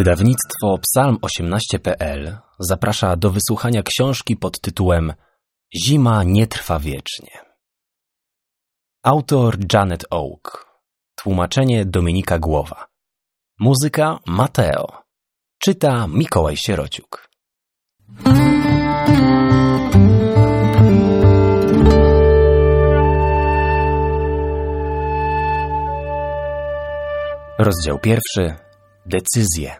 Wydawnictwo Psalm18.pl zaprasza do wysłuchania książki pod tytułem Zima nie trwa wiecznie. Autor Janet Oak. Tłumaczenie Dominika Głowa. Muzyka Mateo. Czyta Mikołaj Sierociuk. Rozdział 1. Decyzje.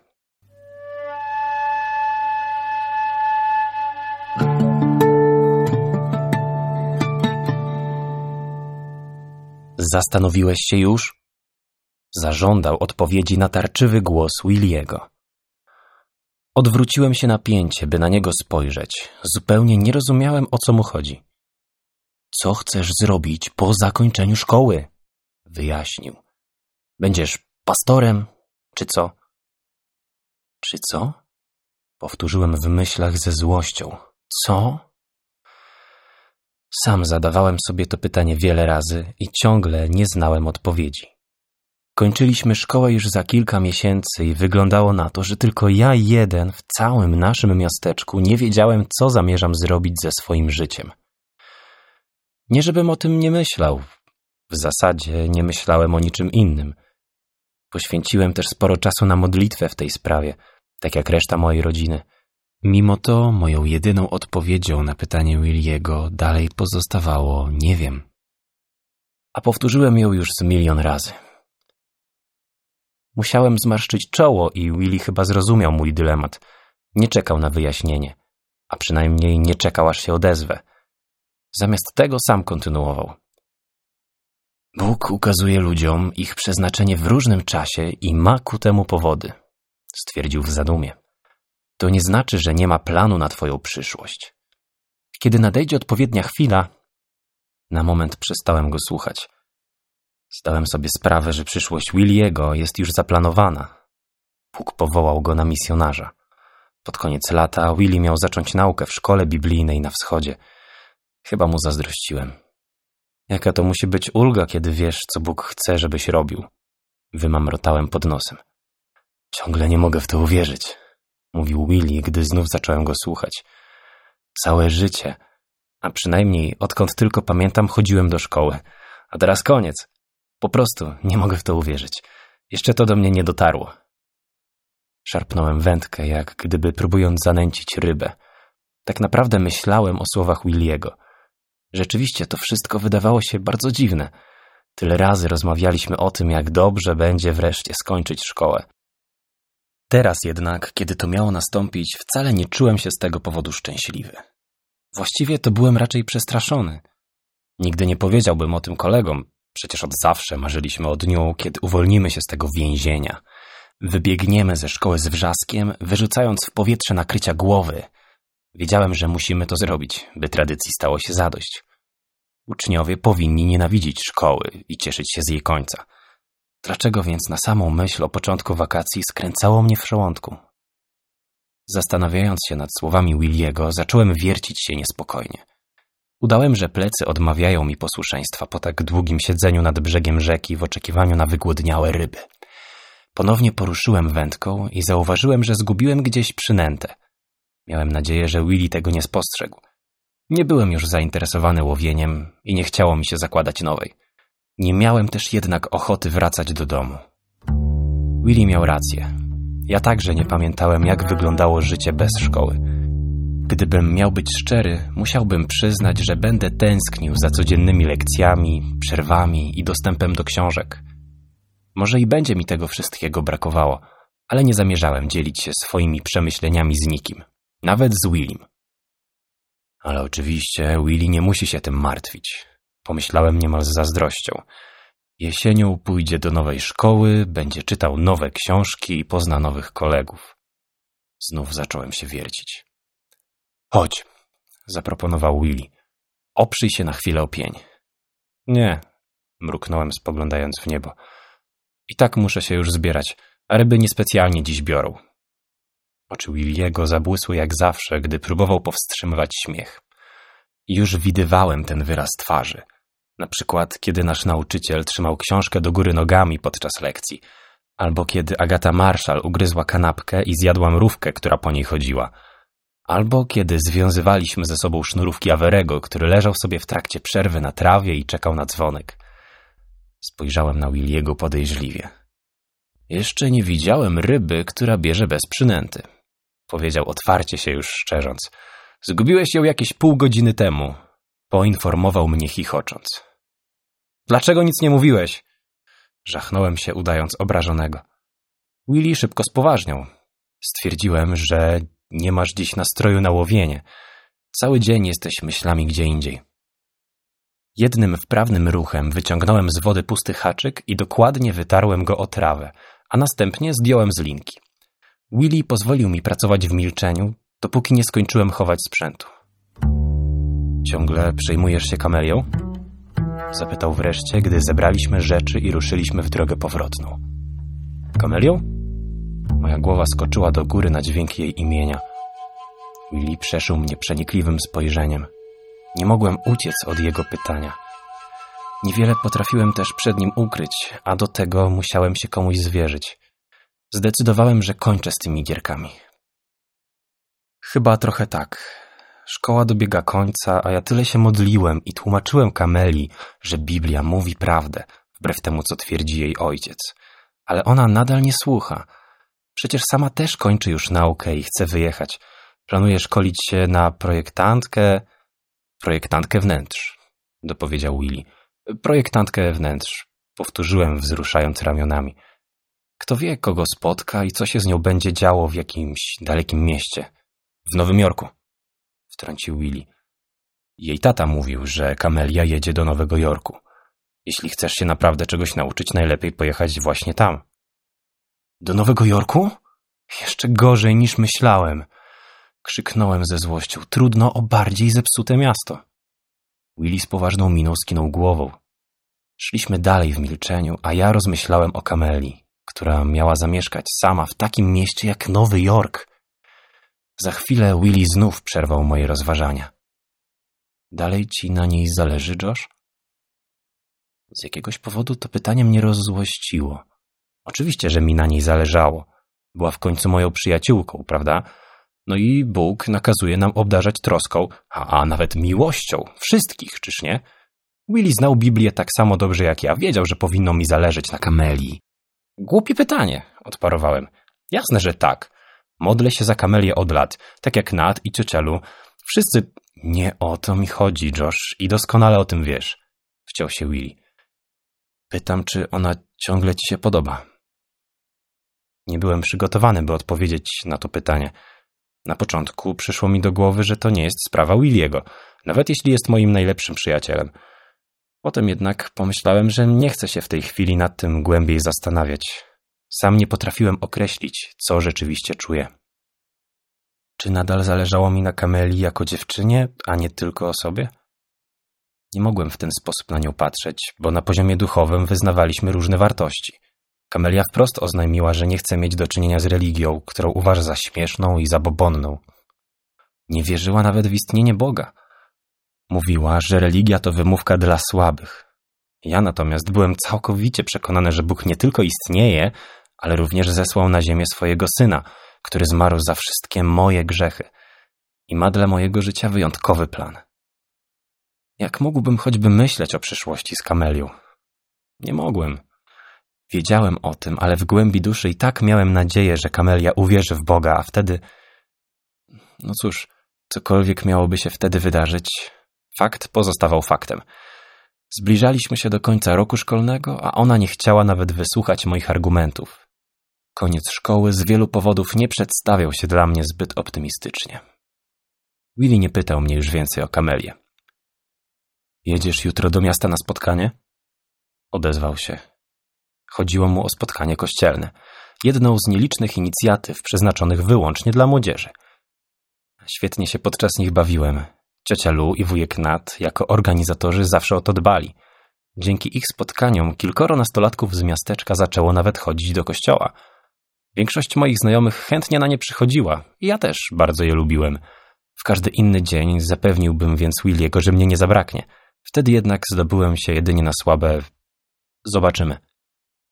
Zastanowiłeś się już? Zażądał odpowiedzi natarczywy głos Williego. Odwróciłem się na pięcie, by na niego spojrzeć. Zupełnie nie rozumiałem, o co mu chodzi. Co chcesz zrobić po zakończeniu szkoły? Wyjaśnił. Będziesz pastorem, czy co? Czy co? Powtórzyłem w myślach ze złością. Co? Sam zadawałem sobie to pytanie wiele razy i ciągle nie znałem odpowiedzi. Kończyliśmy szkołę już za kilka miesięcy i wyglądało na to, że tylko ja jeden w całym naszym miasteczku nie wiedziałem, co zamierzam zrobić ze swoim życiem. Nie żebym o tym nie myślał. W zasadzie nie myślałem o niczym innym. Poświęciłem też sporo czasu na modlitwę w tej sprawie, tak jak reszta mojej rodziny. Mimo to moją jedyną odpowiedzią na pytanie Williego dalej pozostawało nie wiem. A powtórzyłem ją już z milion razy. Musiałem zmarszczyć czoło i Willy chyba zrozumiał mój dylemat. Nie czekał na wyjaśnienie, a przynajmniej nie czekał, aż się odezwę. Zamiast tego sam kontynuował. Bóg ukazuje ludziom ich przeznaczenie w różnym czasie i ma ku temu powody, stwierdził w zadumie. To nie znaczy, że nie ma planu na twoją przyszłość. Kiedy nadejdzie odpowiednia chwila, na moment przestałem go słuchać. Zdałem sobie sprawę, że przyszłość Williego jest już zaplanowana. Bóg powołał go na misjonarza. Pod koniec lata Willy miał zacząć naukę w szkole biblijnej na wschodzie. Chyba mu zazdrościłem. Jaka to musi być ulga, kiedy wiesz, co Bóg chce, żebyś robił. Wymamrotałem pod nosem. Ciągle nie mogę w to uwierzyć, mówił Willy, gdy znów zacząłem go słuchać. Całe życie, a przynajmniej odkąd tylko pamiętam, chodziłem do szkoły. A teraz koniec. Po prostu nie mogę w to uwierzyć. Jeszcze to do mnie nie dotarło. Szarpnąłem wędkę, jak gdyby próbując zanęcić rybę. Tak naprawdę myślałem o słowach Williego. Rzeczywiście to wszystko wydawało się bardzo dziwne. Tyle razy rozmawialiśmy o tym, jak dobrze będzie wreszcie skończyć szkołę. Teraz jednak, kiedy to miało nastąpić, wcale nie czułem się z tego powodu szczęśliwy. Właściwie to byłem raczej przestraszony. Nigdy nie powiedziałbym o tym kolegom. Przecież od zawsze marzyliśmy o dniu, kiedy uwolnimy się z tego więzienia. Wybiegniemy ze szkoły z wrzaskiem, wyrzucając w powietrze nakrycia głowy. Wiedziałem, że musimy to zrobić, by tradycji stało się zadość. Uczniowie powinni nienawidzić szkoły i cieszyć się z jej końca. Dlaczego więc na samą myśl o początku wakacji skręcało mnie w żołądku? Zastanawiając się nad słowami Williego, zacząłem wiercić się niespokojnie. Udałem, że plecy odmawiają mi posłuszeństwa po tak długim siedzeniu nad brzegiem rzeki w oczekiwaniu na wygłodniałe ryby. Ponownie poruszyłem wędką i zauważyłem, że zgubiłem gdzieś przynętę. Miałem nadzieję, że Willy tego nie spostrzegł. Nie byłem już zainteresowany łowieniem i nie chciało mi się zakładać nowej. Nie miałem też jednak ochoty wracać do domu. Willy miał rację. Ja także nie pamiętałem, jak wyglądało życie bez szkoły. Gdybym miał być szczery, musiałbym przyznać, że będę tęsknił za codziennymi lekcjami, przerwami i dostępem do książek. Może i będzie mi tego wszystkiego brakowało, ale nie zamierzałem dzielić się swoimi przemyśleniami z nikim, nawet z Willym. Ale oczywiście Willy nie musi się tym martwić. Pomyślałem niemal z zazdrością. Jesienią pójdzie do nowej szkoły, będzie czytał nowe książki i pozna nowych kolegów. Znów zacząłem się wiercić. Chodź, zaproponował Willy. Oprzyj się na chwilę o pień. Nie, mruknąłem, spoglądając w niebo. I tak muszę się już zbierać, a ryby niespecjalnie dziś biorą. Oczy Williego zabłysły jak zawsze, gdy próbował powstrzymywać śmiech. Już widywałem ten wyraz twarzy. Na przykład, kiedy nasz nauczyciel trzymał książkę do góry nogami podczas lekcji, Albo kiedy Agata Marshall ugryzła kanapkę i zjadła mrówkę, która po niej chodziła. Albo kiedy związywaliśmy ze sobą sznurówki Averego, który leżał sobie w trakcie przerwy na trawie i czekał na dzwonek. Spojrzałem na Williego podejrzliwie. Jeszcze nie widziałem ryby, która bierze bez przynęty. Powiedział otwarcie się już szczerząc. Zgubiłeś ją jakieś pół godziny temu. Poinformował mnie chichocząc. Dlaczego nic nie mówiłeś? Żachnąłem się, udając obrażonego. Willy szybko spoważniał. Stwierdziłem, że nie masz dziś nastroju na łowienie. Cały dzień jesteś myślami gdzie indziej. Jednym wprawnym ruchem wyciągnąłem z wody pusty haczyk i dokładnie wytarłem go o trawę, a następnie zdjąłem z linki. Willy pozwolił mi pracować w milczeniu, dopóki nie skończyłem chować sprzętu. Ciągle przejmujesz się kamelią? Zapytał wreszcie, gdy zebraliśmy rzeczy i ruszyliśmy w drogę powrotną. Kamelią? Moja głowa skoczyła do góry na dźwięk jej imienia. Willy przeszył mnie przenikliwym spojrzeniem. Nie mogłem uciec od jego pytania. Niewiele potrafiłem też przed nim ukryć, a do tego musiałem się komuś zwierzyć. Zdecydowałem, że kończę z tymi gierkami. Chyba trochę tak. Szkoła dobiega końca, a ja tyle się modliłem i tłumaczyłem Kameli, że Biblia mówi prawdę, wbrew temu, co twierdzi jej ojciec. Ale ona nadal nie słucha. Przecież sama też kończy już naukę i chce wyjechać. Planuje szkolić się na projektantkę wnętrz, dopowiedział Willy. Projektantkę wnętrz, powtórzyłem, wzruszając ramionami. Kto wie, kogo spotka i co się z nią będzie działo w jakimś dalekim mieście. W Nowym Jorku, wtrącił Willy. Jej tata mówił, że Kamelia jedzie do Nowego Jorku. Jeśli chcesz się naprawdę czegoś nauczyć, najlepiej pojechać właśnie tam. Do Nowego Jorku? Jeszcze gorzej niż myślałem. Krzyknąłem ze złością. Trudno o bardziej zepsute miasto. Willy z poważną miną skinął głową. Szliśmy dalej w milczeniu, a ja rozmyślałem o Kameli, która miała zamieszkać sama w takim mieście jak Nowy Jork. Za chwilę Willy znów przerwał moje rozważania. Dalej ci na niej zależy, Josh? Z jakiegoś powodu to pytanie mnie rozzłościło. Oczywiście, że mi na niej zależało. Była w końcu moją przyjaciółką, prawda? No i Bóg nakazuje nam obdarzać troską, a nawet miłością wszystkich, czyż nie? Willy znał Biblię tak samo dobrze jak ja. Wiedział, że powinno mi zależeć na Kameli. Głupie pytanie, odparowałem. Jasne, że tak. Modlę się za Kamelię od lat, tak jak Nat i ciocia Lu. Wszyscy... Nie o to mi chodzi, Josh, i doskonale o tym wiesz. Wciął się Willy. Pytam, czy ona ciągle ci się podoba. Nie byłem przygotowany, by odpowiedzieć na to pytanie. Na początku przyszło mi do głowy, że to nie jest sprawa Williego, nawet jeśli jest moim najlepszym przyjacielem. Potem jednak pomyślałem, że nie chcę się w tej chwili nad tym głębiej zastanawiać. Sam nie potrafiłem określić, co rzeczywiście czuję. Czy nadal zależało mi na Kameli jako dziewczynie, a nie tylko o sobie? Nie mogłem w ten sposób na nią patrzeć, bo na poziomie duchowym wyznawaliśmy różne wartości. Kamelia wprost oznajmiła, że nie chce mieć do czynienia z religią, którą uważa za śmieszną i zabobonną. Nie wierzyła nawet w istnienie Boga. Mówiła, że religia to wymówka dla słabych. Ja natomiast byłem całkowicie przekonany, że Bóg nie tylko istnieje, ale również zesłał na ziemię swojego Syna, który zmarł za wszystkie moje grzechy i ma dla mojego życia wyjątkowy plan. Jak mógłbym choćby myśleć o przyszłości z Kamelią? Nie mogłem. Wiedziałem o tym, ale w głębi duszy i tak miałem nadzieję, że Kamelia uwierzy w Boga, a wtedy... No cóż, cokolwiek miałoby się wtedy wydarzyć, fakt pozostawał faktem. Zbliżaliśmy się do końca roku szkolnego, a ona nie chciała nawet wysłuchać moich argumentów. Koniec szkoły z wielu powodów nie przedstawiał się dla mnie zbyt optymistycznie. Willy nie pytał mnie już więcej o Kamelię. Jedziesz jutro do miasta na spotkanie? Odezwał się. Chodziło mu o spotkanie kościelne, jedną z nielicznych inicjatyw przeznaczonych wyłącznie dla młodzieży. Świetnie się podczas nich bawiłem. Ciocia Lu i wujek Nat jako organizatorzy zawsze o to dbali. Dzięki ich spotkaniom kilkoro nastolatków z miasteczka zaczęło nawet chodzić do kościoła. Większość moich znajomych chętnie na nie przychodziła i ja też bardzo je lubiłem. W każdy inny dzień zapewniłbym więc Williego, że mnie nie zabraknie. Wtedy jednak zdobyłem się jedynie na słabe... Zobaczymy.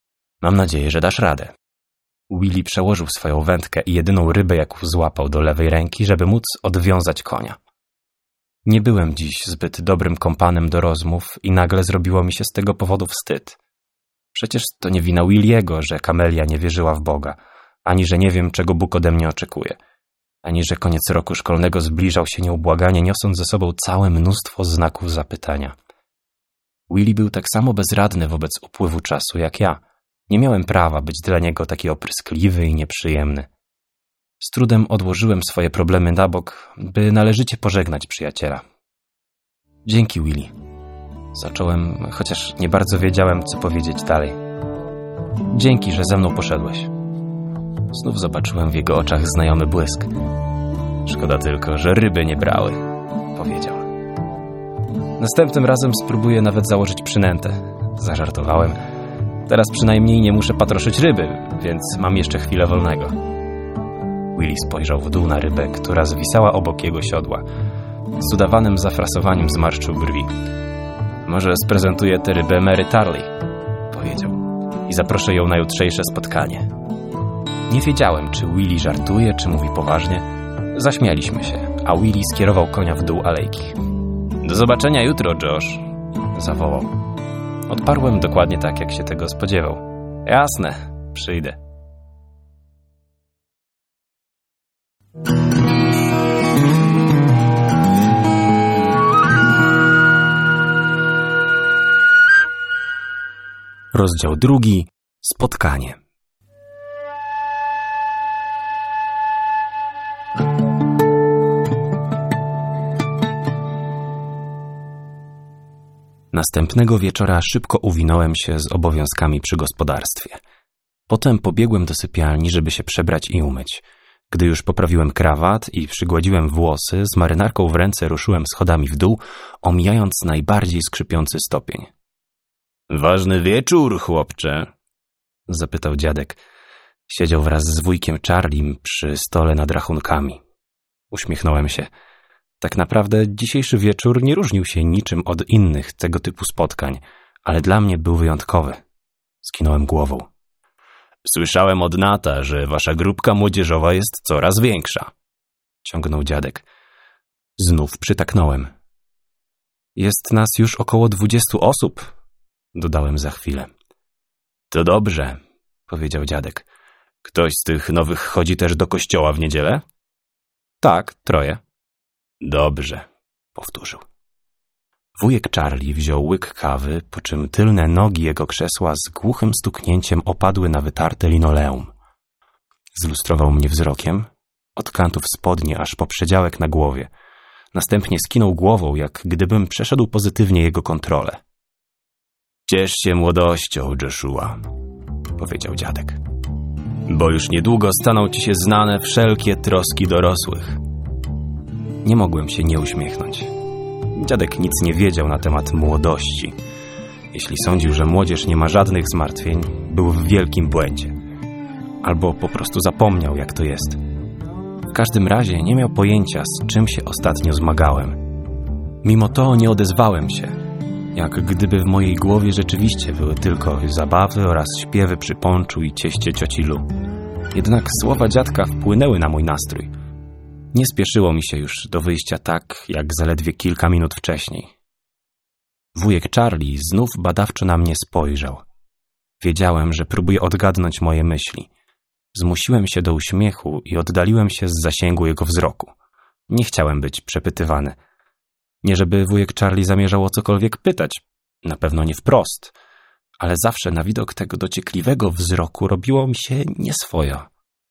Mam nadzieję, że dasz radę. Willy przełożył swoją wędkę i jedyną rybę, jaką złapał, do lewej ręki, żeby móc odwiązać konia. Nie byłem dziś zbyt dobrym kompanem do rozmów i nagle zrobiło mi się z tego powodu wstyd. Przecież to nie wina Williego, że Kamelia nie wierzyła w Boga, ani że nie wiem, czego Bóg ode mnie oczekuje, ani że koniec roku szkolnego zbliżał się nieubłaganie, niosąc ze sobą całe mnóstwo znaków zapytania. Willy był tak samo bezradny wobec upływu czasu jak ja. Nie miałem prawa być dla niego taki opryskliwy i nieprzyjemny. Z trudem odłożyłem swoje problemy na bok, by należycie pożegnać przyjaciela. Dzięki, Willy. Zacząłem, chociaż nie bardzo wiedziałem, co powiedzieć dalej. Dzięki, że ze mną poszedłeś. Znów zobaczyłem w jego oczach znajomy błysk. Szkoda tylko, że ryby nie brały, powiedział. Następnym razem spróbuję nawet założyć przynętę. Zażartowałem. Teraz przynajmniej nie muszę patroszyć ryby, więc mam jeszcze chwilę wolnego. Willy spojrzał w dół na rybę, która zwisała obok jego siodła. Z udawanym zafrasowaniem zmarszczył brwi. Może sprezentuję tę rybę Mary Tarley, powiedział, i zaproszę ją na jutrzejsze spotkanie. Nie wiedziałem, czy Willy żartuje, czy mówi poważnie. Zaśmialiśmy się, a Willy skierował konia w dół alejki. Do zobaczenia jutro, Josh, zawołał. Odparłem dokładnie tak, jak się tego spodziewał. Jasne, przyjdę. Rozdział 2. Spotkanie. Następnego wieczora szybko uwinąłem się z obowiązkami przy gospodarstwie. Potem pobiegłem do sypialni, żeby się przebrać i umyć. Gdy już poprawiłem krawat i przygładziłem włosy, z marynarką w ręce ruszyłem schodami w dół, omijając najbardziej skrzypiący stopień. Ważny wieczór, chłopcze, zapytał dziadek. Siedział wraz z wujkiem Charlim przy stole nad rachunkami. Uśmiechnąłem się. Tak naprawdę dzisiejszy wieczór nie różnił się niczym od innych tego typu spotkań, ale dla mnie był wyjątkowy. Skinąłem głową. Słyszałem od Nata, że wasza grupka młodzieżowa jest coraz większa, ciągnął dziadek. Znów przytaknąłem. Jest nas już około 20 osób, dodałem za chwilę. To dobrze, powiedział dziadek. Ktoś z tych nowych chodzi też do kościoła w niedzielę? Tak, 3. Dobrze, powtórzył. Wujek Charlie wziął łyk kawy, po czym tylne nogi jego krzesła z głuchym stuknięciem opadły na wytarte linoleum. Zlustrował mnie wzrokiem, od kantów spodni aż po przedziałek na głowie. Następnie skinął głową, jak gdybym przeszedł pozytywnie jego kontrolę. Ciesz się młodością, Joshua, powiedział dziadek, bo już niedługo staną ci się znane wszelkie troski dorosłych. Nie mogłem się nie uśmiechnąć. Dziadek nic nie wiedział na temat młodości. Jeśli sądził, że młodzież nie ma żadnych zmartwień, był w wielkim błędzie. Albo po prostu zapomniał, jak to jest. W każdym razie nie miał pojęcia, z czym się ostatnio zmagałem. Mimo to nie odezwałem się, jak gdyby w mojej głowie rzeczywiście były tylko zabawy oraz śpiewy przy ponczu i cieście cioci Lu. Jednak słowa dziadka wpłynęły na mój nastrój. Nie spieszyło mi się już do wyjścia tak, jak zaledwie kilka minut wcześniej. Wujek Charlie znów badawczo na mnie spojrzał. Wiedziałem, że próbuje odgadnąć moje myśli. Zmusiłem się do uśmiechu i oddaliłem się z zasięgu jego wzroku. Nie chciałem być przepytywany. Nie żeby wujek Charlie zamierzał o cokolwiek pytać, na pewno nie wprost, ale zawsze na widok tego dociekliwego wzroku robiło mi się nieswojo.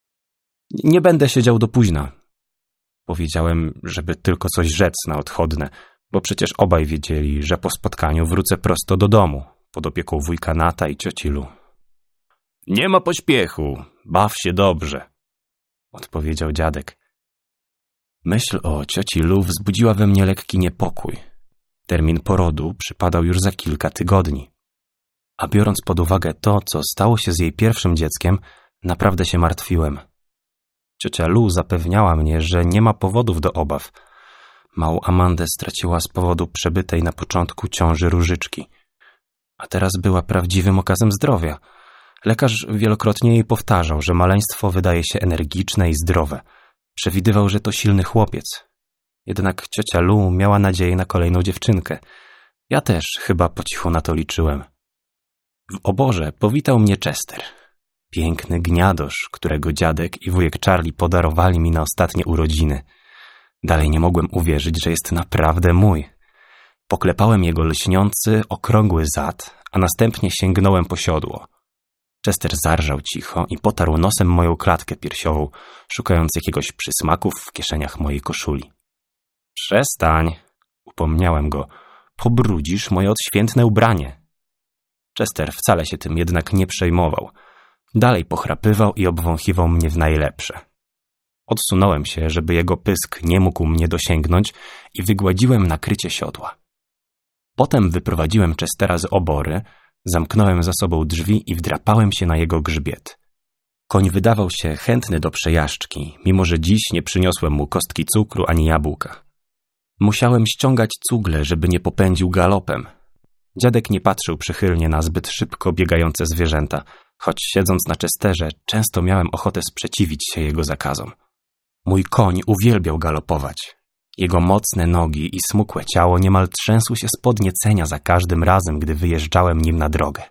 Nie będę siedział do późna. Powiedziałem, żeby tylko coś rzec na odchodne, bo przecież obaj wiedzieli, że po spotkaniu wrócę prosto do domu, pod opieką wujka Nata i cioci Lu. Nie ma pośpiechu, baw się dobrze, odpowiedział dziadek. Myśl o cioci Lu wzbudziła we mnie lekki niepokój. Termin porodu przypadał już za kilka tygodni. A biorąc pod uwagę to, co stało się z jej pierwszym dzieckiem, naprawdę się martwiłem. Ciocia Lu zapewniała mnie, że nie ma powodów do obaw. Małą Amandę straciła z powodu przebytej na początku ciąży różyczki. A teraz była prawdziwym okazem zdrowia. Lekarz wielokrotnie jej powtarzał, że maleństwo wydaje się energiczne i zdrowe. Przewidywał, że to silny chłopiec. Jednak ciocia Lu miała nadzieję na kolejną dziewczynkę. Ja też chyba po cichu na to liczyłem. W oborze powitał mnie Chester. Piękny gniadosz, którego dziadek i wujek Charlie podarowali mi na ostatnie urodziny. Dalej nie mogłem uwierzyć, że jest naprawdę mój. Poklepałem jego lśniący, okrągły zad, a następnie sięgnąłem po siodło. Chester zarżał cicho i potarł nosem moją klatkę piersiową, szukając jakiegoś przysmaku w kieszeniach mojej koszuli. Przestań, upomniałem go, pobrudzisz moje odświętne ubranie. Chester wcale się tym jednak nie przejmował. Dalej pochrapywał i obwąchiwał mnie w najlepsze. Odsunąłem się, żeby jego pysk nie mógł mnie dosięgnąć i wygładziłem nakrycie siodła. Potem wyprowadziłem Chestera z obory, zamknąłem za sobą drzwi i wdrapałem się na jego grzbiet. Koń wydawał się chętny do przejażdżki, mimo że dziś nie przyniosłem mu kostki cukru ani jabłka. Musiałem ściągać cugle, żeby nie popędził galopem. Dziadek nie patrzył przychylnie na zbyt szybko biegające zwierzęta, choć siedząc na Chesterze często miałem ochotę sprzeciwić się jego zakazom. Mój koń uwielbiał galopować. Jego mocne nogi i smukłe ciało niemal trzęsły się z podniecenia za każdym razem, gdy wyjeżdżałem nim na drogę.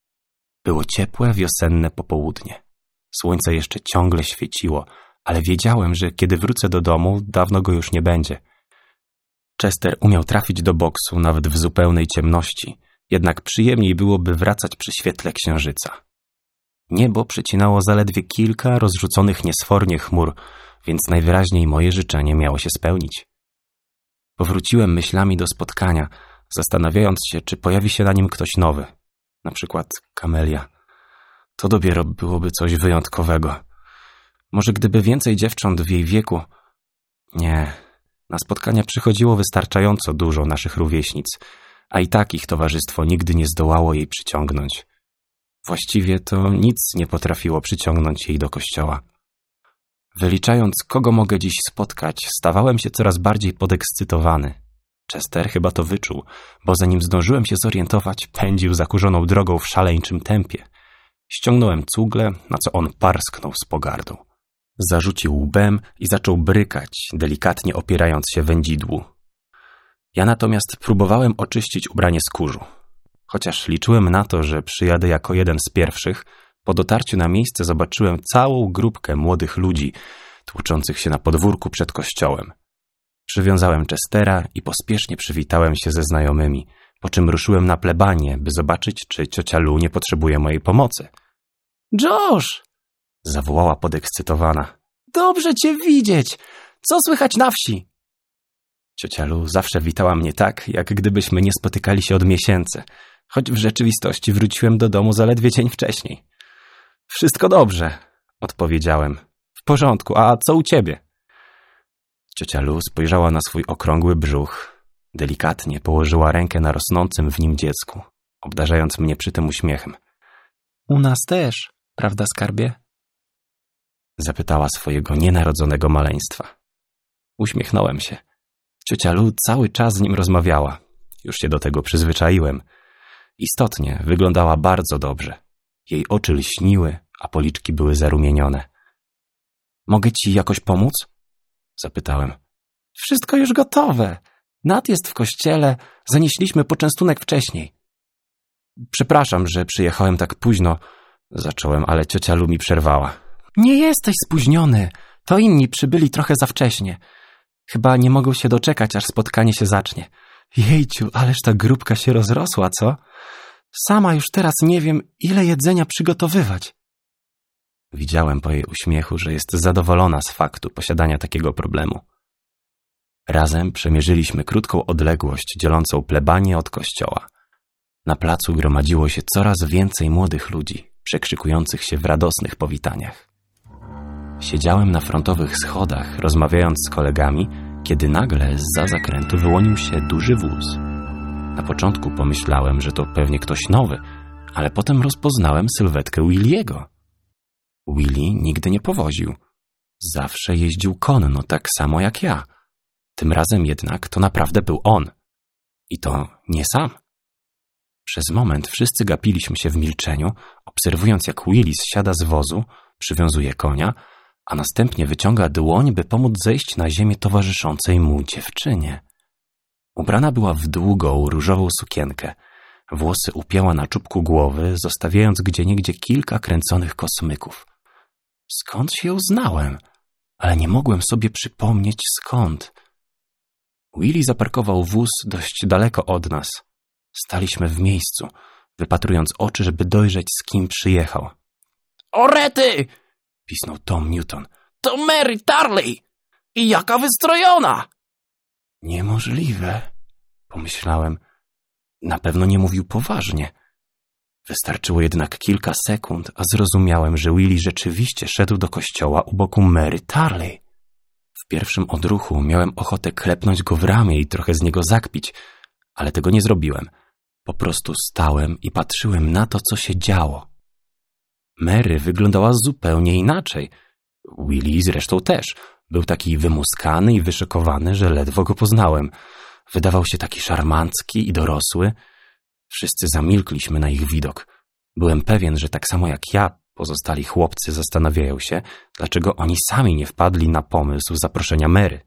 Było ciepłe, wiosenne popołudnie. Słońce jeszcze ciągle świeciło, ale wiedziałem, że kiedy wrócę do domu, dawno go już nie będzie. Chester umiał trafić do boksu nawet w zupełnej ciemności, jednak przyjemniej byłoby wracać przy świetle księżyca. Niebo przecinało zaledwie kilka rozrzuconych niesfornie chmur, więc najwyraźniej moje życzenie miało się spełnić. Powróciłem myślami do spotkania, zastanawiając się, czy pojawi się na nim ktoś nowy, na przykład Kamelia. To dopiero byłoby coś wyjątkowego. Może gdyby więcej dziewcząt w jej wieku... Nie, na spotkania przychodziło wystarczająco dużo naszych rówieśnic, a i tak ich towarzystwo nigdy nie zdołało jej przyciągnąć. Właściwie to nic nie potrafiło przyciągnąć jej do kościoła. Wyliczając, kogo mogę dziś spotkać, stawałem się coraz bardziej podekscytowany. Chester chyba to wyczuł, bo zanim zdążyłem się zorientować, pędził zakurzoną drogą w szaleńczym tempie. Ściągnąłem cugle, na co on parsknął z pogardą. Zarzucił łbem i zaczął brykać, delikatnie opierając się wędzidłu. Ja natomiast próbowałem oczyścić ubranie z kurzu. Chociaż liczyłem na to, że przyjadę jako jeden z pierwszych, po dotarciu na miejsce zobaczyłem całą grupkę młodych ludzi, tłuczących się na podwórku przed kościołem. Przywiązałem Chestera i pospiesznie przywitałem się ze znajomymi, po czym ruszyłem na plebanię, by zobaczyć, czy ciocia Lu nie potrzebuje mojej pomocy. Josh! Zawołała podekscytowana. Dobrze cię widzieć! Co słychać na wsi? Ciocia Lu zawsze witała mnie tak, jak gdybyśmy nie spotykali się od miesięcy, choć w rzeczywistości wróciłem do domu zaledwie dzień wcześniej. Wszystko dobrze, odpowiedziałem. W porządku, a co u ciebie? Ciocia Lu spojrzała na swój okrągły brzuch. Delikatnie położyła rękę na rosnącym w nim dziecku, obdarzając mnie przy tym uśmiechem. U nas też, prawda, skarbie? Zapytała swojego nienarodzonego maleństwa. Uśmiechnąłem się. Ciocia Lu cały czas z nim rozmawiała. Już się do tego przyzwyczaiłem. Istotnie, wyglądała bardzo dobrze. Jej oczy lśniły, a policzki były zarumienione. Mogę ci jakoś pomóc? Zapytałem. Wszystko już gotowe. Nat jest w kościele, zanieśliśmy poczęstunek wcześniej. Przepraszam, że przyjechałem tak późno, zacząłem, ale ciocia Lu mi przerwała. Nie jesteś spóźniony, to inni przybyli trochę za wcześnie. Chyba nie mogą się doczekać, aż spotkanie się zacznie. Jejciu, ależ ta grupka się rozrosła, co? Sama już teraz nie wiem, ile jedzenia przygotowywać. Widziałem po jej uśmiechu, że jest zadowolona z faktu posiadania takiego problemu. Razem przemierzyliśmy krótką odległość dzielącą plebanię od kościoła. Na placu gromadziło się coraz więcej młodych ludzi, przekrzykujących się w radosnych powitaniach. Siedziałem na frontowych schodach, rozmawiając z kolegami, kiedy nagle zza zakrętu wyłonił się duży wóz. Na początku pomyślałem, że to pewnie ktoś nowy, ale potem rozpoznałem sylwetkę Williego. Willy nigdy nie powoził. Zawsze jeździł konno, tak samo jak ja. Tym razem jednak to naprawdę był on. I to nie sam. Przez moment wszyscy gapiliśmy się w milczeniu, obserwując, jak Willis siada z wozu, przywiązuje konia, a następnie wyciąga dłoń, by pomóc zejść na ziemię towarzyszącej mu dziewczynie. Ubrana była w długą, różową sukienkę. Włosy upięła na czubku głowy, zostawiając gdzieniegdzie kilka kręconych kosmyków. Skąd się ją znałem? Ale nie mogłem sobie przypomnieć skąd. Willy zaparkował wóz dość daleko od nas. Staliśmy w miejscu, wypatrując oczy, żeby dojrzeć, z kim przyjechał. O rety! Pisnął Tom Newton. To Mary Tarley! I jaka wystrojona! Niemożliwe, pomyślałem. Na pewno nie mówił poważnie. Wystarczyło jednak kilka sekund, a zrozumiałem, że Willy rzeczywiście szedł do kościoła u boku Mary Tarley. W pierwszym odruchu miałem ochotę klepnąć go w ramię i trochę z niego zakpić, ale tego nie zrobiłem. Po prostu stałem i patrzyłem na to, co się działo. Mary wyglądała zupełnie inaczej. Willy zresztą też. Był taki wymuskany i wyszokowany, że ledwo go poznałem. Wydawał się taki szarmancki i dorosły. Wszyscy zamilkliśmy na ich widok. Byłem pewien, że tak samo jak ja, pozostali chłopcy zastanawiają się, dlaczego oni sami nie wpadli na pomysł zaproszenia Mary.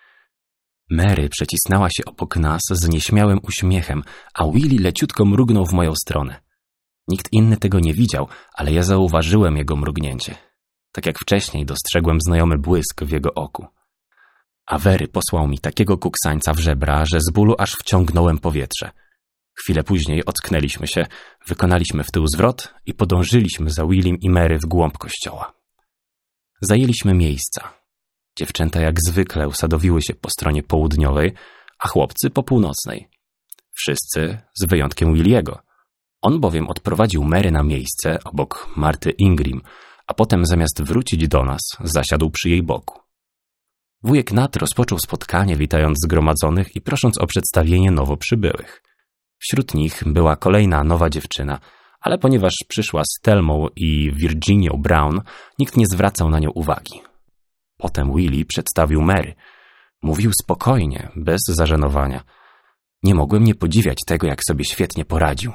Mary przecisnęła się obok nas z nieśmiałym uśmiechem, a Willy leciutko mrugnął w moją stronę. Nikt inny tego nie widział, ale ja zauważyłem jego mrugnięcie. Tak jak wcześniej dostrzegłem znajomy błysk w jego oku. Avery posłał mi takiego kuksańca w żebra, że z bólu aż wciągnąłem powietrze. Chwilę później ocknęliśmy się, wykonaliśmy w tył zwrot i podążyliśmy za Willym i Mary w głąb kościoła. Zajęliśmy miejsca. Dziewczęta jak zwykle usadowiły się po stronie południowej, a chłopcy po północnej. Wszyscy z wyjątkiem Williego. On bowiem odprowadził Mary na miejsce obok Marty Ingram, a potem zamiast wrócić do nas, zasiadł przy jej boku. Wujek Nat rozpoczął spotkanie, witając zgromadzonych i prosząc o przedstawienie nowo przybyłych. Wśród nich była kolejna nowa dziewczyna, ale ponieważ przyszła z Thelmą i Virginią Brown, nikt nie zwracał na nią uwagi. Potem Willy przedstawił Mary. Mówił spokojnie, bez zażenowania. Nie mogłem nie podziwiać tego, jak sobie świetnie poradził.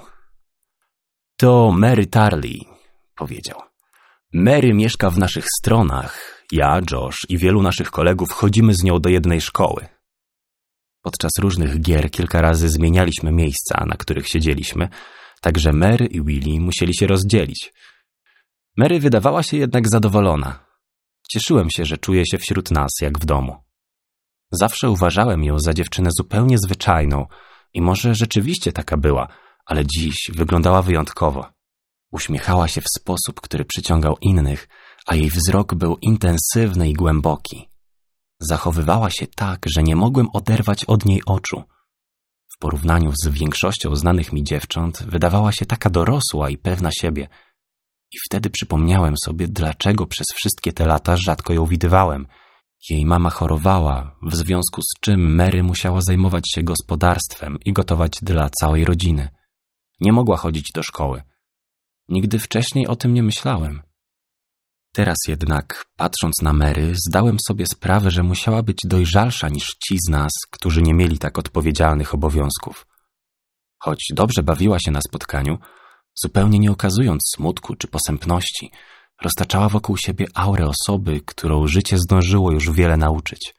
To Mary Tarley, powiedział. Mary mieszka w naszych stronach. Ja, Josh i wielu naszych kolegów chodzimy z nią do jednej szkoły. Podczas różnych gier kilka razy zmienialiśmy miejsca, na których siedzieliśmy, także Mary i Willy musieli się rozdzielić. Mary wydawała się jednak zadowolona. Cieszyłem się, że czuje się wśród nas jak w domu. Zawsze uważałem ją za dziewczynę zupełnie zwyczajną i może rzeczywiście taka była, ale dziś wyglądała wyjątkowo. Uśmiechała się w sposób, który przyciągał innych, a jej wzrok był intensywny i głęboki. Zachowywała się tak, że nie mogłem oderwać od niej oczu. W porównaniu z większością znanych mi dziewcząt wydawała się taka dorosła i pewna siebie. I wtedy przypomniałem sobie, dlaczego przez wszystkie te lata rzadko ją widywałem. Jej mama chorowała, w związku z czym Mary musiała zajmować się gospodarstwem i gotować dla całej rodziny. Nie mogła chodzić do szkoły. Nigdy wcześniej o tym nie myślałem. Teraz jednak, patrząc na Mary, zdałem sobie sprawę, że musiała być dojrzalsza niż ci z nas, którzy nie mieli tak odpowiedzialnych obowiązków. Choć dobrze bawiła się na spotkaniu, zupełnie nie okazując smutku czy posępności, roztaczała wokół siebie aurę osoby, którą życie zdążyło już wiele nauczyć.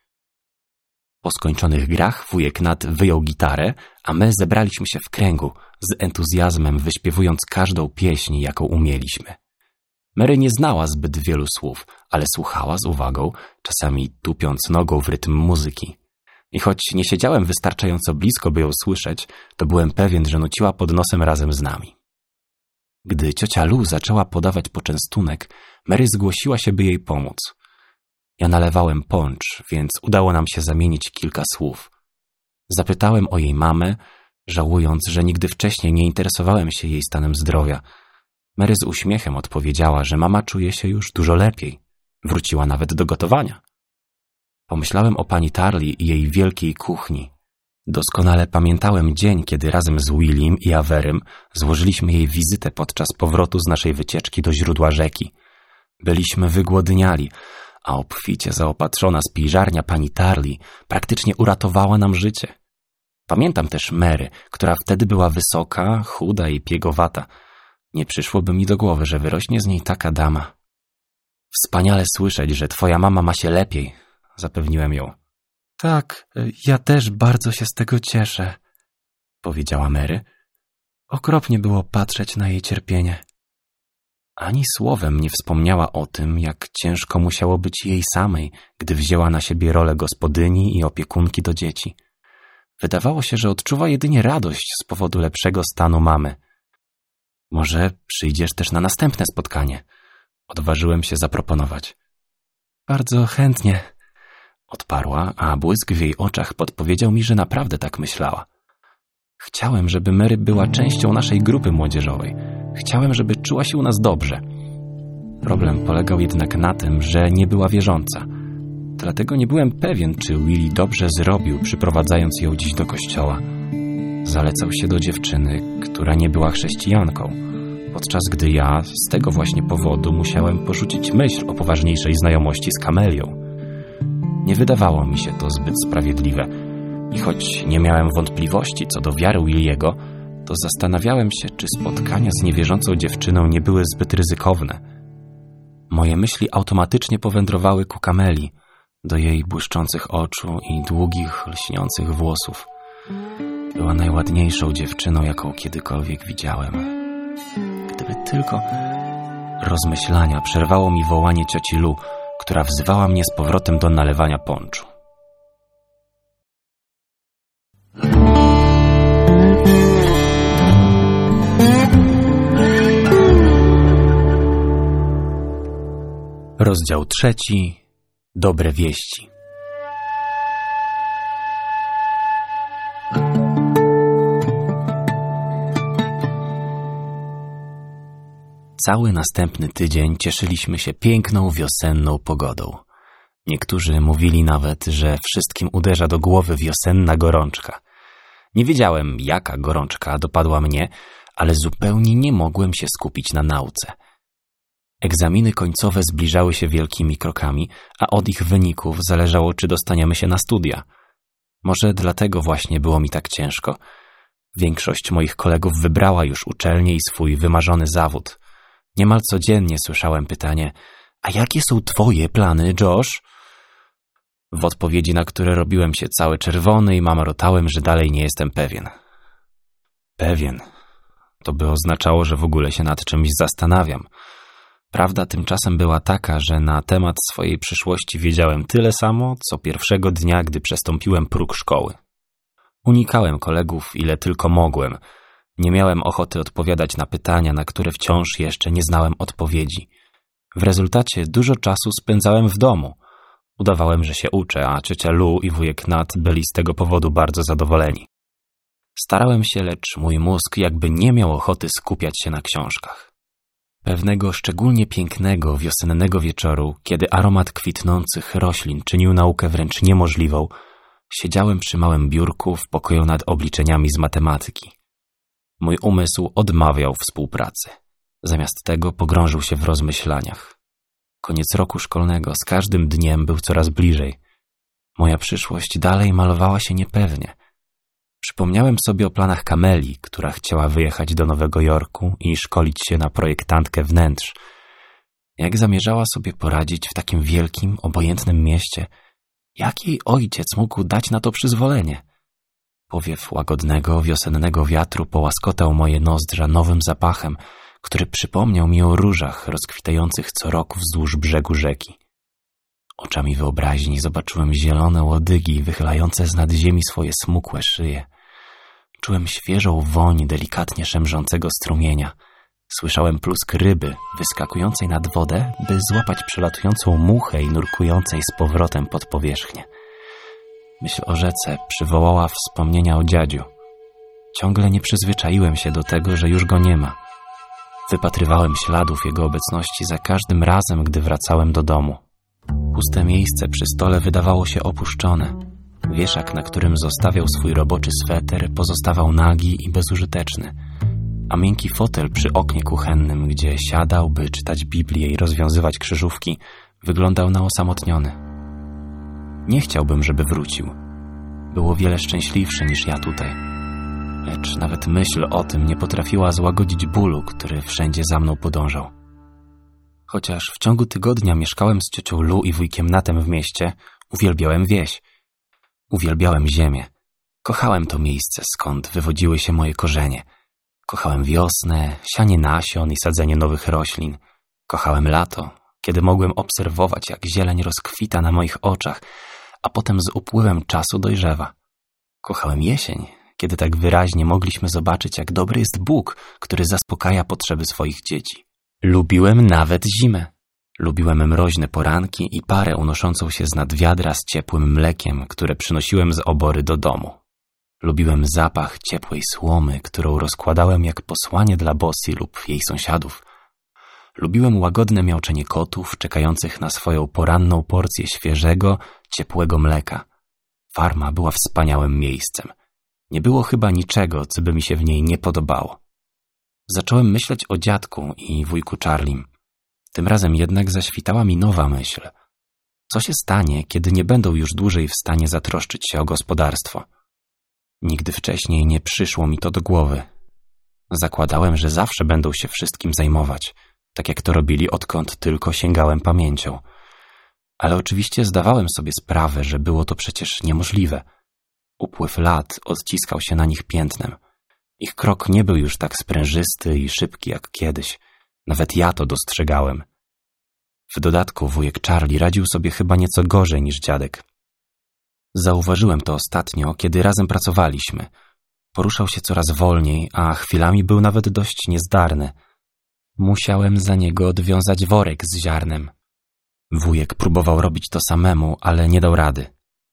Po skończonych grach wujek Nat wyjął gitarę, a my zebraliśmy się w kręgu, z entuzjazmem wyśpiewując każdą pieśń, jaką umieliśmy. Mary nie znała zbyt wielu słów, ale słuchała z uwagą, czasami tupiąc nogą w rytm muzyki. I choć nie siedziałem wystarczająco blisko, by ją słyszeć, to byłem pewien, że nuciła pod nosem razem z nami. Gdy ciocia Lu zaczęła podawać poczęstunek, Mary zgłosiła się, by jej pomóc. Ja nalewałem poncz, więc udało nam się zamienić kilka słów. Zapytałem o jej mamę, żałując, że nigdy wcześniej nie interesowałem się jej stanem zdrowia. Mary z uśmiechem odpowiedziała, że mama czuje się już dużo lepiej. Wróciła nawet do gotowania. Pomyślałem o pani Tarley i jej wielkiej kuchni. Doskonale pamiętałem dzień, kiedy razem z Willym i Averym złożyliśmy jej wizytę podczas powrotu z naszej wycieczki do źródła rzeki. Byliśmy wygłodniali, a obficie zaopatrzona spiżarnia pani Tarley praktycznie uratowała nam życie. Pamiętam też Mary, która wtedy była wysoka, chuda i piegowata. Nie przyszłoby mi do głowy, że wyrośnie z niej taka dama. Wspaniale słyszeć, że twoja mama ma się lepiej, zapewniłem ją. Tak, ja też bardzo się z tego cieszę, powiedziała Mary. Okropnie było patrzeć na jej cierpienie. Ani słowem nie wspomniała o tym, jak ciężko musiało być jej samej, gdy wzięła na siebie rolę gospodyni i opiekunki do dzieci. Wydawało się, że odczuwa jedynie radość z powodu lepszego stanu mamy. Może przyjdziesz też na następne spotkanie? Odważyłem się zaproponować. Bardzo chętnie, odparła, a błysk w jej oczach podpowiedział mi, że naprawdę tak myślała. Chciałem, żeby Mary była częścią naszej grupy młodzieżowej. Chciałem, żeby czuła się u nas dobrze. Problem polegał jednak na tym, że nie była wierząca. Dlatego nie byłem pewien, czy Willie dobrze zrobił, przyprowadzając ją dziś do kościoła. Zalecał się do dziewczyny, która nie była chrześcijanką, podczas gdy ja z tego właśnie powodu musiałem porzucić myśl o poważniejszej znajomości z Kamelią. Nie wydawało mi się to zbyt sprawiedliwe i choć nie miałem wątpliwości co do wiary Williego, to zastanawiałem się, czy spotkania z niewierzącą dziewczyną nie były zbyt ryzykowne. Moje myśli automatycznie powędrowały ku Kameli, do jej błyszczących oczu i długich, lśniących włosów. Była najładniejszą dziewczyną, jaką kiedykolwiek widziałem. Gdyby tylko... Rozmyślania przerwało mi wołanie cioci Lu, która wzywała mnie z powrotem do nalewania ponczu. Rozdział 3. Dobre wieści. Cały następny tydzień cieszyliśmy się piękną wiosenną pogodą. Niektórzy mówili nawet, że wszystkim uderza do głowy wiosenna gorączka. Nie wiedziałem, jaka gorączka dopadła mnie, ale zupełnie nie mogłem się skupić na nauce. Egzaminy końcowe zbliżały się wielkimi krokami, a od ich wyników zależało, czy dostaniemy się na studia. Może dlatego właśnie było mi tak ciężko. Większość moich kolegów wybrała już uczelnię i swój wymarzony zawód. Niemal codziennie słyszałem pytanie: a jakie są twoje plany, Josh? W odpowiedzi na które robiłem się cały czerwony i mamrotałem, że dalej nie jestem pewien. Pewien. To by oznaczało, że w ogóle się nad czymś zastanawiam. Prawda tymczasem była taka, że na temat swojej przyszłości wiedziałem tyle samo, co pierwszego dnia, gdy przestąpiłem próg szkoły. Unikałem kolegów, ile tylko mogłem. Nie miałem ochoty odpowiadać na pytania, na które wciąż jeszcze nie znałem odpowiedzi. W rezultacie dużo czasu spędzałem w domu. Udawałem, że się uczę, a ciocia Lu i wujek Nat byli z tego powodu bardzo zadowoleni. Starałem się, lecz mój mózg jakby nie miał ochoty skupiać się na książkach. Pewnego szczególnie pięknego, wiosennego wieczoru, kiedy aromat kwitnących roślin czynił naukę wręcz niemożliwą, siedziałem przy małym biurku w pokoju nad obliczeniami z matematyki. Mój umysł odmawiał współpracy. Zamiast tego pogrążył się w rozmyślaniach. Koniec roku szkolnego z każdym dniem był coraz bliżej. Moja przyszłość dalej malowała się niepewnie. Przypomniałem sobie o planach Kameli, która chciała wyjechać do Nowego Jorku i szkolić się na projektantkę wnętrz. Jak zamierzała sobie poradzić w takim wielkim, obojętnym mieście? Jak jej ojciec mógł dać na to przyzwolenie? Powiew łagodnego, wiosennego wiatru połaskotał moje nozdrza nowym zapachem, który przypomniał mi o różach rozkwitających co roku wzdłuż brzegu rzeki. Oczami wyobraźni zobaczyłem zielone łodygi wychylające z nad ziemi swoje smukłe szyje. Czułem świeżą woń delikatnie szemrzącego strumienia. Słyszałem plusk ryby wyskakującej nad wodę, by złapać przelatującą muchę i nurkującej z powrotem pod powierzchnię. Myśl o rzece przywołała wspomnienia o dziadziu. Ciągle nie przyzwyczaiłem się do tego, że już go nie ma. Wypatrywałem śladów jego obecności za każdym razem, gdy wracałem do domu. Puste miejsce przy stole wydawało się opuszczone. Wieszak, na którym zostawiał swój roboczy sweter, pozostawał nagi i bezużyteczny, a miękki fotel przy oknie kuchennym, gdzie siadał, by czytać Biblię i rozwiązywać krzyżówki, wyglądał na osamotniony. Nie chciałbym, żeby wrócił. Był o wiele szczęśliwszy niż ja tutaj. Lecz nawet myśl o tym nie potrafiła złagodzić bólu, który wszędzie za mną podążał. Chociaż w ciągu tygodnia mieszkałem z ciocią Lu i wujkiem Natem w mieście, uwielbiałem wieś. Uwielbiałem ziemię. Kochałem to miejsce, skąd wywodziły się moje korzenie. Kochałem wiosnę, sianie nasion i sadzenie nowych roślin. Kochałem lato, kiedy mogłem obserwować, jak zieleń rozkwita na moich oczach, a potem z upływem czasu dojrzewa. Kochałem jesień, kiedy tak wyraźnie mogliśmy zobaczyć, jak dobry jest Bóg, który zaspokaja potrzeby swoich dzieci. Lubiłem nawet zimę. Lubiłem mroźne poranki i parę unoszącą się z nad wiadra z ciepłym mlekiem, które przynosiłem z obory do domu. Lubiłem zapach ciepłej słomy, którą rozkładałem jak posłanie dla Bossy lub jej sąsiadów. Lubiłem łagodne miauczenie kotów, czekających na swoją poranną porcję świeżego, ciepłego mleka. Farma była wspaniałym miejscem. Nie było chyba niczego, co by mi się w niej nie podobało. Zacząłem myśleć o dziadku i wujku Charlim. Tym razem jednak zaświtała mi nowa myśl. Co się stanie, kiedy nie będą już dłużej w stanie zatroszczyć się o gospodarstwo? Nigdy wcześniej nie przyszło mi to do głowy. Zakładałem, że zawsze będą się wszystkim zajmować, tak jak to robili, odkąd tylko sięgałem pamięcią. Ale oczywiście zdawałem sobie sprawę, że było to przecież niemożliwe. Upływ lat odciskał się na nich piętnem. Ich krok nie był już tak sprężysty i szybki jak kiedyś. Nawet ja to dostrzegałem. W dodatku wujek Charlie radził sobie chyba nieco gorzej niż dziadek. Zauważyłem to ostatnio, kiedy razem pracowaliśmy. Poruszał się coraz wolniej, a chwilami był nawet dość niezdarny. Musiałem za niego odwiązać worek z ziarnem. Wujek próbował robić to samemu, ale nie dał rady.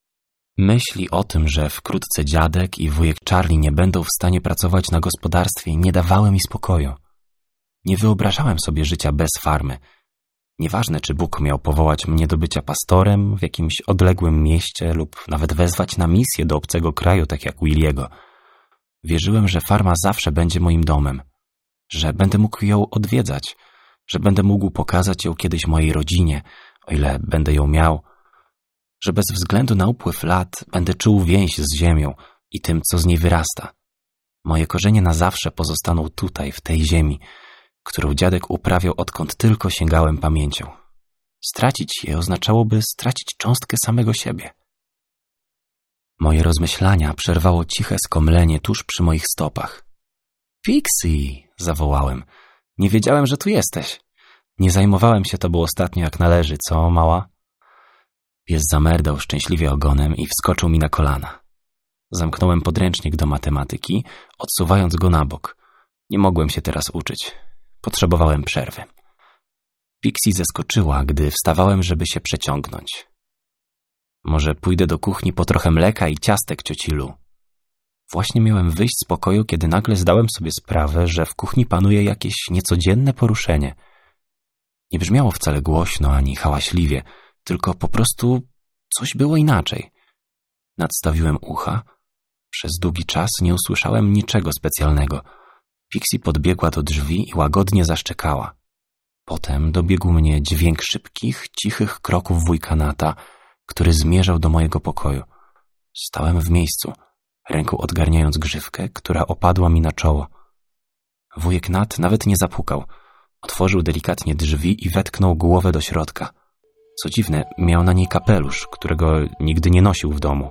Myśli o tym, że wkrótce dziadek i wujek Charlie nie będą w stanie pracować na gospodarstwie, nie dawały mi spokoju. Nie wyobrażałem sobie życia bez farmy. Nieważne, czy Bóg miał powołać mnie do bycia pastorem w jakimś odległym mieście lub nawet wezwać na misję do obcego kraju, tak jak Williego. Wierzyłem, że farma zawsze będzie moim domem, że będę mógł ją odwiedzać, że będę mógł pokazać ją kiedyś mojej rodzinie, o ile będę ją miał, że bez względu na upływ lat będę czuł więź z ziemią i tym, co z niej wyrasta. Moje korzenie na zawsze pozostaną tutaj, w tej ziemi, którą dziadek uprawiał, odkąd tylko sięgałem pamięcią. Stracić je oznaczałoby stracić cząstkę samego siebie. Moje rozmyślania przerwało ciche skomlenie tuż przy moich stopach. Pixie! Zawołałem. Nie wiedziałem, że tu jesteś. Nie zajmowałem się tobą ostatnio jak należy, co, mała? Pies zamerdał szczęśliwie ogonem i wskoczył mi na kolana. Zamknąłem podręcznik do matematyki, odsuwając go na bok. Nie mogłem się teraz uczyć. Potrzebowałem przerwy. Pixie zeskoczyła, gdy wstawałem, żeby się przeciągnąć. Może pójdę do kuchni po trochę mleka i ciastek cioci Lu. Właśnie miałem wyjść z pokoju, kiedy nagle zdałem sobie sprawę, że w kuchni panuje jakieś niecodzienne poruszenie. Nie brzmiało wcale głośno ani hałaśliwie, tylko po prostu coś było inaczej. Nadstawiłem ucha. Przez długi czas nie usłyszałem niczego specjalnego. Pixie podbiegła do drzwi i łagodnie zaszczekała. Potem dobiegł mnie dźwięk szybkich, cichych kroków wujka Nata, który zmierzał do mojego pokoju. Stałem w miejscu, ręką odgarniając grzywkę, która opadła mi na czoło. Wujek Nat nawet nie zapukał. Otworzył delikatnie drzwi i wetknął głowę do środka. Co dziwne, miał na niej kapelusz, którego nigdy nie nosił w domu.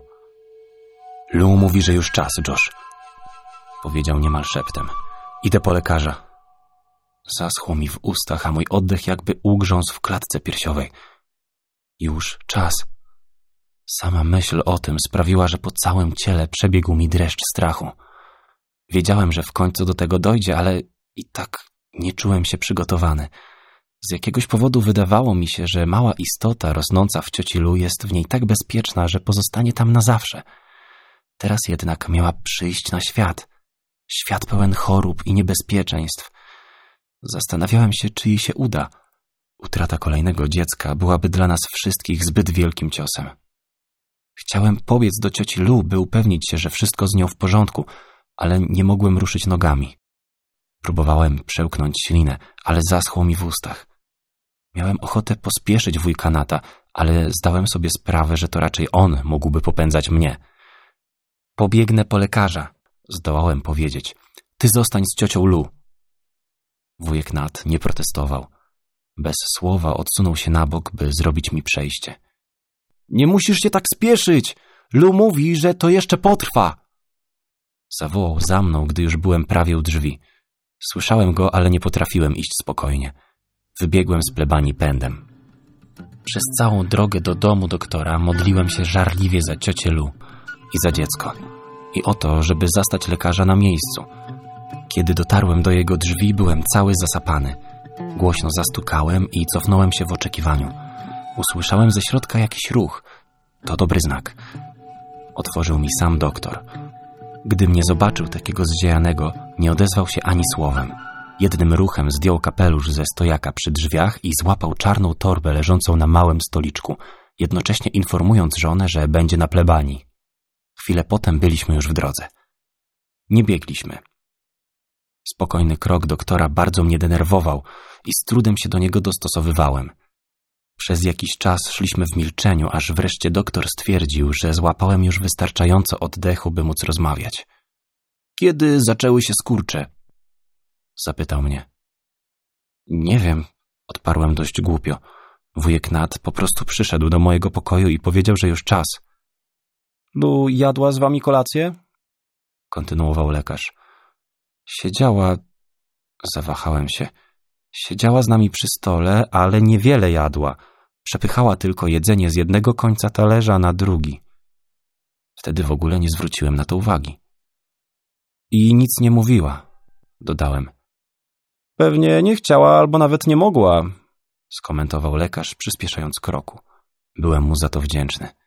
Lu mówi, że już czas, Josh, powiedział niemal szeptem. Idę po lekarza. Zaschło mi w ustach, a mój oddech jakby ugrzązł w klatce piersiowej. Już czas. Sama myśl o tym sprawiła, że po całym ciele przebiegł mi dreszcz strachu. Wiedziałem, że w końcu do tego dojdzie, ale i tak nie czułem się przygotowany. Z jakiegoś powodu wydawało mi się, że mała istota rosnąca w cioci Lu jest w niej tak bezpieczna, że pozostanie tam na zawsze. Teraz jednak miała przyjść na świat. Świat pełen chorób i niebezpieczeństw. Zastanawiałem się, czy jej się uda. Utrata kolejnego dziecka byłaby dla nas wszystkich zbyt wielkim ciosem. Chciałem pobiec do cioci Lu, by upewnić się, że wszystko z nią w porządku, ale nie mogłem ruszyć nogami. Próbowałem przełknąć ślinę, ale zaschło mi w ustach. Miałem ochotę pospieszyć wujka Nata, ale zdałem sobie sprawę, że to raczej on mógłby popędzać mnie. Pobiegnę po lekarza, zdołałem powiedzieć. Ty zostań z ciocią Lu. Wujek Nat nie protestował. Bez słowa odsunął się na bok, by zrobić mi przejście. Nie musisz się tak spieszyć! Lu mówi, że to jeszcze potrwa! Zawołał za mną, gdy już byłem prawie u drzwi. Słyszałem go, ale nie potrafiłem iść spokojnie. Wybiegłem z plebanii pędem. Przez całą drogę do domu doktora modliłem się żarliwie za ciocię Lu i za dziecko. I o to, żeby zastać lekarza na miejscu. Kiedy dotarłem do jego drzwi, byłem cały zasapany. Głośno zastukałem i cofnąłem się w oczekiwaniu. Usłyszałem ze środka jakiś ruch. To dobry znak. Otworzył mi sam doktor. Gdy mnie zobaczył takiego zdziejanego, nie odezwał się ani słowem. Jednym ruchem zdjął kapelusz ze stojaka przy drzwiach i złapał czarną torbę leżącą na małym stoliczku, jednocześnie informując żonę, że będzie na plebanii. Chwilę potem byliśmy już w drodze. Nie biegliśmy. Spokojny krok doktora bardzo mnie denerwował i z trudem się do niego dostosowywałem. Przez jakiś czas szliśmy w milczeniu, aż wreszcie doktor stwierdził, że złapałem już wystarczająco oddechu, by móc rozmawiać. Kiedy zaczęły się skurcze? Zapytał mnie. Nie wiem, odparłem dość głupio. Wujek Nat po prostu przyszedł do mojego pokoju i powiedział, że już czas. Lu jadła z wami kolację? Kontynuował lekarz. Siedziała... Zawahałem się. Siedziała z nami przy stole, ale niewiele jadła. Przepychała tylko jedzenie z jednego końca talerza na drugi. Wtedy w ogóle nie zwróciłem na to uwagi. I nic nie mówiła, dodałem. Pewnie nie chciała albo nawet nie mogła, skomentował lekarz, przyspieszając kroku. Byłem mu za to wdzięczny.